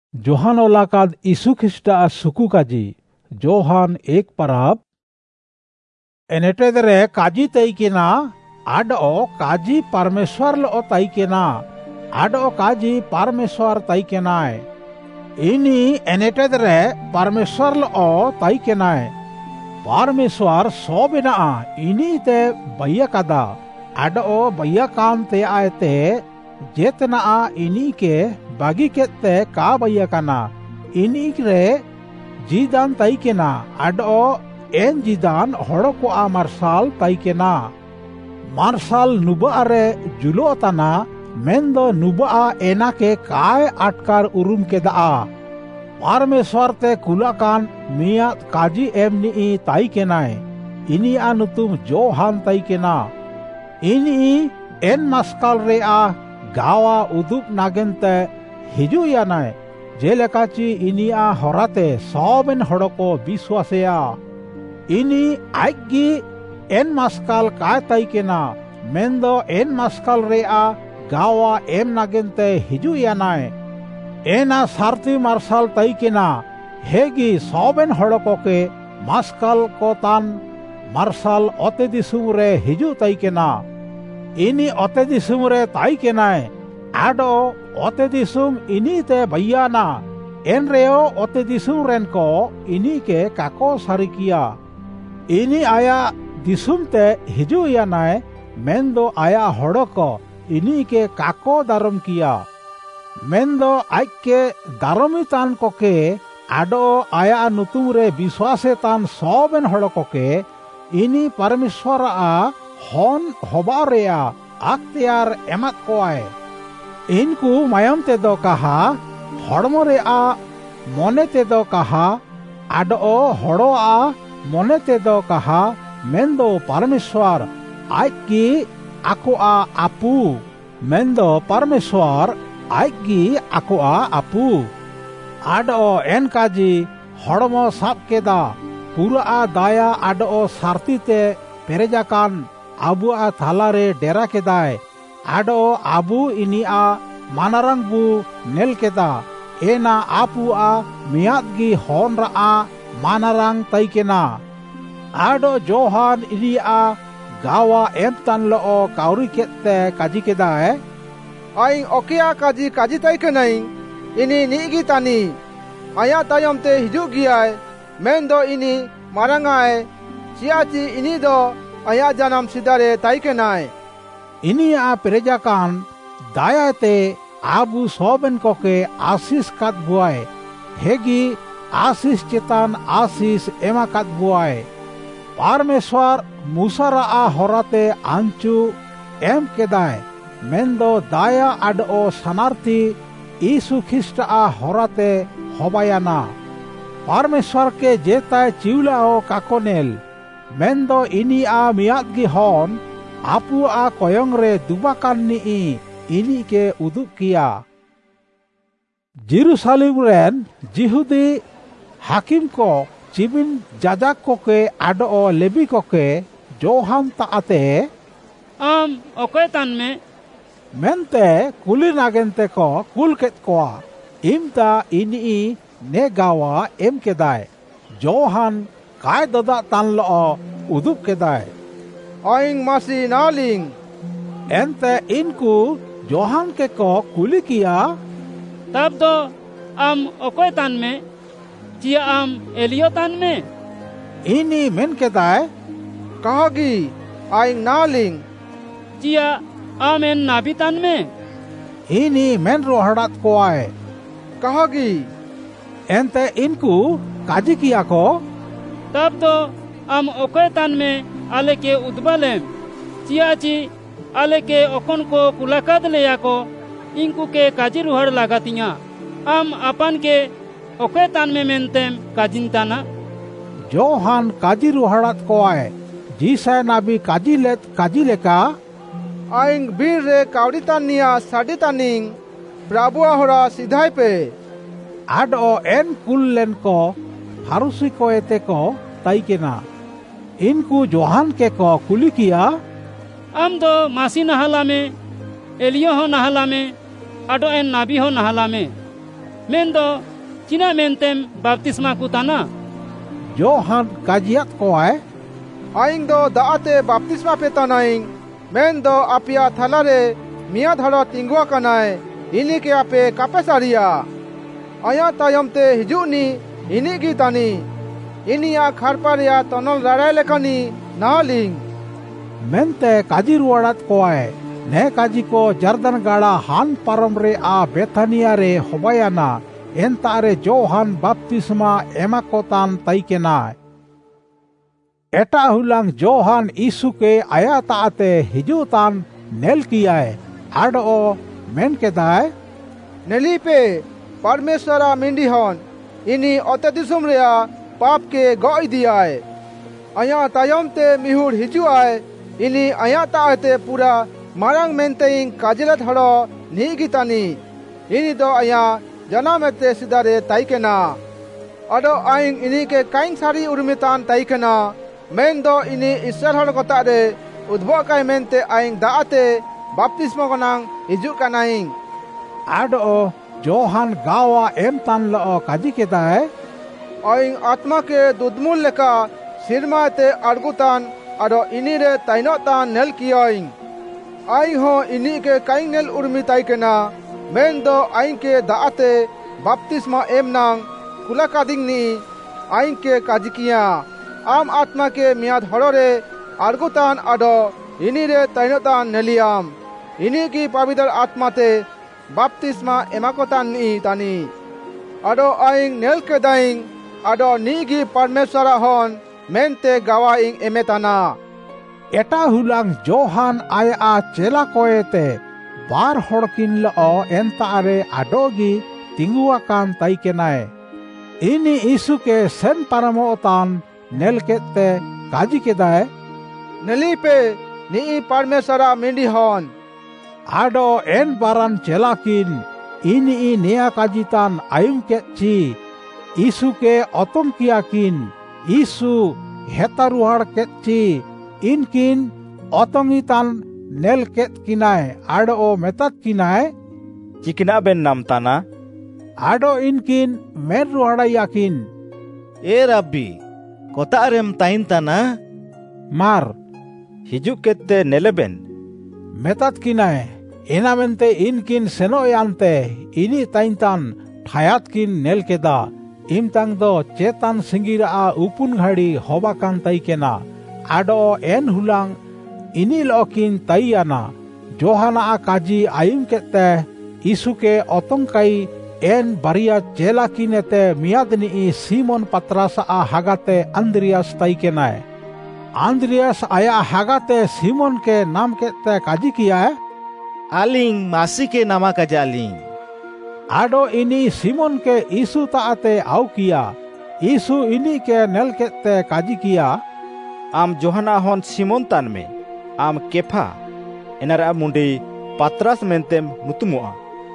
Johan ओलाकाद यीशु ख्रिस्टा सुकु काजी Johan एक परब एनेटेदरे काजी तैकेना आडो काजी परमेश्वर लो तैकेना आडो काजी परमेश्वर तैकेनाय इनी एनेटेदरे परमेश्वर लो तैकेनाय परमेश्वर सोबिना इनी ते बయ్య कदा आडो बయ్య कामते आयते जेतना इनी के बागी केते का बయ్య कना इनी रे जीदान तैकेना आडो एन जीदान हड़ो को आ मार्शाल तैकेना मार्शाल नुबा रे जुलो तना मेंदो नुबा एना के काय आटकार उरुम के दा परमेश्वर ते कुलाकान मिया काजी एमनी तैकेनाय इनी अनुतुम जोहान तैकेना इनी एन मस्काल रे आ गावा उदुप नागेनते हिजु यानाय जेलेकाची इनी आ हराते सबेन हड़ो को विश्वासेया इनी आइगी एन मस्काल काय तैकेना मेंदो एन मस्काल रे आ गावा एम नागेनते हिजु यानाय एना सारती मार्शाल तैकेना हेगी सबेन हड़ो को के मस्काल को तान मार्शाल ओते दिसुम रे हिजु तैकेना इनी ओते दिसुम रे तैकेनाय आडो ओते दिसुम इनी ते बయ్యना एन रेओ ओते दिसुम रेन को इनी के काको सारिकिया इनी आया दिसुम ते हिजु यानाय मेंदो आया हड़ो को इनी के काको दारम किया मेंदो आइक के दारमी तान को के आडो आया नुतुम रे विश्वासे तान सबेन हड़ो को के इनी परमेश्वर आ हन हबा रेया अख्तियार एमत कोआय इनको मायम ते दो कहा हड़मो रे आ मने ते दो कहा आडो हड़ो आ मने ते दो कहा मेंदो परमेश्वर आइकी आको आ आपू मेंदो परमेश्वर आइकी आको आ आपू आडो एन काजी हड़मो साब केदा पूरा आ दाया आडो सारती ते पेरेजाकान आबू आ थालारे डेरा केदाय आडो आबू इनी आ मानारंग बू नेल केदा एना आपू आ मियादगी होन रा आ मानारंग तैकेना आडो जोहान इनी आ गावा एम तान लो काउरी केते काजी केदाय आई ओकिया काजी काजी तैकेनाई इनी नीगी तानी आया तायम ते हिजु गियाय मेंदो इनी मारंगाय चियाची इनी दो आया जानम सिदारे तैकेनाय इनी आ पेरेजाकान दायाते आबू सोबेन को के आशीष कात बुआय हेगी आशीष चेतान आशीष एमा कात बुआय परमेश्वर मूसा आ होराते आंचू एम केदाय मेंदो दाया आडो सनार्थी यीशु ख्रिस्ट आ होराते हबायाना परमेश्वर के जेताय चिवलाओ काकोनेल मेंदो इनी आ मियादगी हन आपू आ कोयंग रे दुबाकान नी इनी के उदुप किया जेरूशलेम रेन जिहुदी हाकिम को चिबिन जाजाक को के आडो लेबी को के जोहान ताते आम ओके तान में मेंते कुली नागेनते को कुल केत कोआ इमता इनी ने गावा एम केदाय जोहान काय ददा तान लो उदुप केदाय आइंग मासी नालिंग एंते इनको जोहान के को कुली किया तब तो आम ओके तान में चिया आम एलियो तान में इनी मेन केदाय कहागी आइंग नालिंग चिया आम एन नाबी तान में इनी मेन रोहड़ात को आए कहागी एंते इनको काजी किया को तब तो आम ओके तान में आले के उद्बलेम चियाची आले के ओकन को कुलाकाद लेया को इनको के काजी रुहड़ लगातिया आम अपन के ओके तान में मेनतेम काजिन ताना जोहान काजी रुहड़ात को आए जीसा नाबी काजी लेका आइंग बीर रे कावड़ी तानिया साडी तानिंग प्रभु होरा सिधाई पे आडो एन कुल्लेन को फारूसी को एते को तैकेना इनको जोहान के को कुली किया आम दो मासी नहाला में एलियो हो नहाला में आडो एन नाबी हो नहाला में मेंदो चिना मेंतेम बाप्तिस्मा को ताना जोहान काजियात कोआय आइंग दो दाते बाप्तिस्मा पे तानाइंग मेंदो आपिया थलारे मिया धड़ो तिंगुआ कनाय इनी के आपे कापे सारिया आया तायमते हिजुनी इनी की तानी इनिया खारपारिया तनल राराय लेकानी नालिंग मेंते काजी रुवाड़ात कोआय ने काजी को जर्दन गाड़ा हान परम रे आ बेथानिया रे होबायाना एंतारे जोहान बाप्तिस्मा एमाकोतान ताइकेनाय एटा हुलांग जोहान यीशु के आया ताते हिजुतान नेल कियाय आडो मेन केदाय नेली पे परमेश्वरा मिंडी हन इनी ओते दिसुम रेया पाप के गई दियाय आया तायमते मिहुर हिजुआय इनी आया ताते पूरा मारंग मेंतेइंग काजिलत हड़ो नीगितानी इनी दो आया जनामेते सिदारे ताइकेना अडो आइंग इनी के काइंग सारी उर्मितान ताइकेना मेन दो इनी ईश्वर हड़ कोतारे उद्भव काय मेंते आइंग दाते बाप्तिस्मा गनांग हिजु कानाइंग आडो जोहान गावा एमतान लो काजी केदाय आइंग आत्मा के दुदमुल लेका सिरमाते अड़गुतान अडो इनी रे ताइनोतान नेल कियाइंग आइंग हो इनी के काइंग नेल उर्मी ताइकेना मेन दो आइंग के दाते बाप्तिस्मा एमनांग कुलाकादिंग नी आइंग के काजिकिया आम आत्मा के मियाद हड़ोरे अड़गुतान अडो इनी रे ताइनोतान नेलियाम इनी की पवित्र आत्माते बाप्तिस्मा एमाकोतान नी तानी अडो आइंग नेल के दाइंग अडो नीगी परमेश्वरा हन मेंते गावाइंग एमेताना एटा हुलांग जोहान आया चेला कोएते बार हड़किन लो एंतारे आडोगी तिंगुआकान ताइकेनाय इनी यीशु के सेन परमोतान नेल केते काजी केदाय नेली पे नी परमेश्वरा मिंडी हन आडो एन बारान चेलाकिन इनी नेया काजितान आयुम केची यीशु के अतम कियाकिन यीशु हेतारुहाड़ केची इनकिन अतंगितान नेल केत किनाय आडो मेतात किनाय चिकना बेन नाम ताना आडो इनकिन मेन रुहाड़ायाकिन ए रब्बी कोतारेम ताइन ताना मार हिजु केते नेलेबेन मेतात किनाय एनामेंते इनकिन सेनोयांते इनी ताइनतान ठायात किन नेल केदा इमतांग दो चेतान सिंगिरा उपुन घाड़ी होबाकान ताइकेना आडो एन हुलांग इनी लोकिन ताइयाना जोहाना काजी आयुम केते यीशु के अतंकाई एन बारिया चेला किनेते मियादनी सीमोन पतरास हागाते अंद्रियास ताइकेनाय आंद्रियास आया हागाते सीमोन के नाम केते काजी किया है आलिंग मासी के नामा का जालिंग आडो इनी सीमोन के यीशु ताते आउ किया यीशु इनी के नेल केते काजी किया आम जोहाना हन सीमोन तान में आम केफा एनारा मुंडी पात्रास मेंतेम नुतुमुआ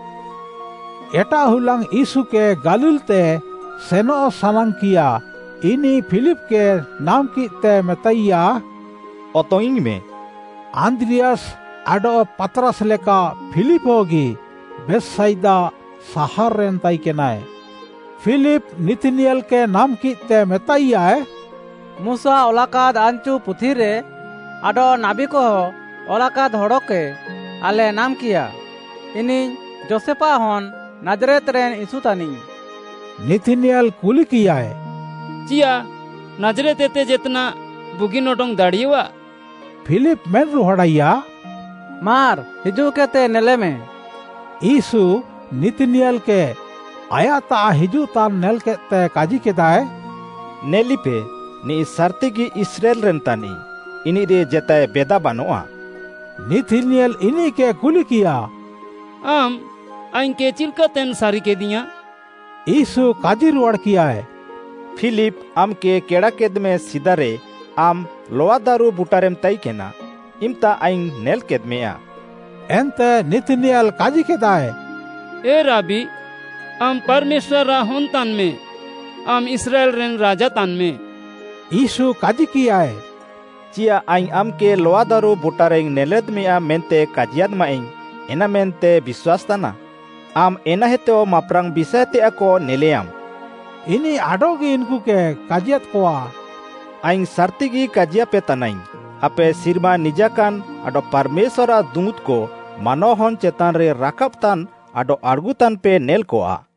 एटा हुलांग यीशु के गालिल ते सेनो सालांग किया इनी फिलिप के नाम कीते मेतैया अतोइंग में आंद्रियास आडो पतरस लेका फिलिप होगी बेससाइदा सहार रेन ताइकेनाय फिलिप निथनियल के नाम कीते मेतैया मुसा ओलाकाद आंचु पुथी रे आडो नाबी को ओलाकाद हड़के आले नाम किया इनी जोसेफा हन नाजरेत रेन यीशु तानी निथनियल कुली किया चिया नाजरेत एते जेतना बुगी नोटोंग दाड़ियवा फिलिप मेन रुहड़ाइया मार हिजू केते नेले में यीशु निथनियल के आया ता हिजू तान नेल केते काजी केदाय नेली पे नी सारते की इस्राएल रेन तानी इनी रे जेताय बेदा बानोआ निथनियल इनी के कुली किया आम आइन के चिलका तेन सारी के दिया यीशु काजी रुआड़ किया है फिलिप आम के केड़ा केद में सिदारे आम लोआ दारू बुटारेम ताई केना इमता आइन नेल केद में आ एंते निथनियल काजी केदाय ए राबी आम परमेश्वर राहुन तान में आम इस्राएल रेन राजा तान में यीशु काजी किया है चिया आइन आम के लोआ दारू बुटारेंग नेलेद में आ मेंते काजियाद माइंग एना मेंते विश्वास ताना आम एना हेतो माप्रांग बिषय ते को नेलेयाम इनी आडोगी इनको के काजियत कोआ आइंग सार्तिगी काजिया पे तनाइंग आपे सिरमा निजाकान आडो परमेश्वरा दूत को मानव हन चेतान रे राकब तान आडो आड़गुतान पे नेल कोआ।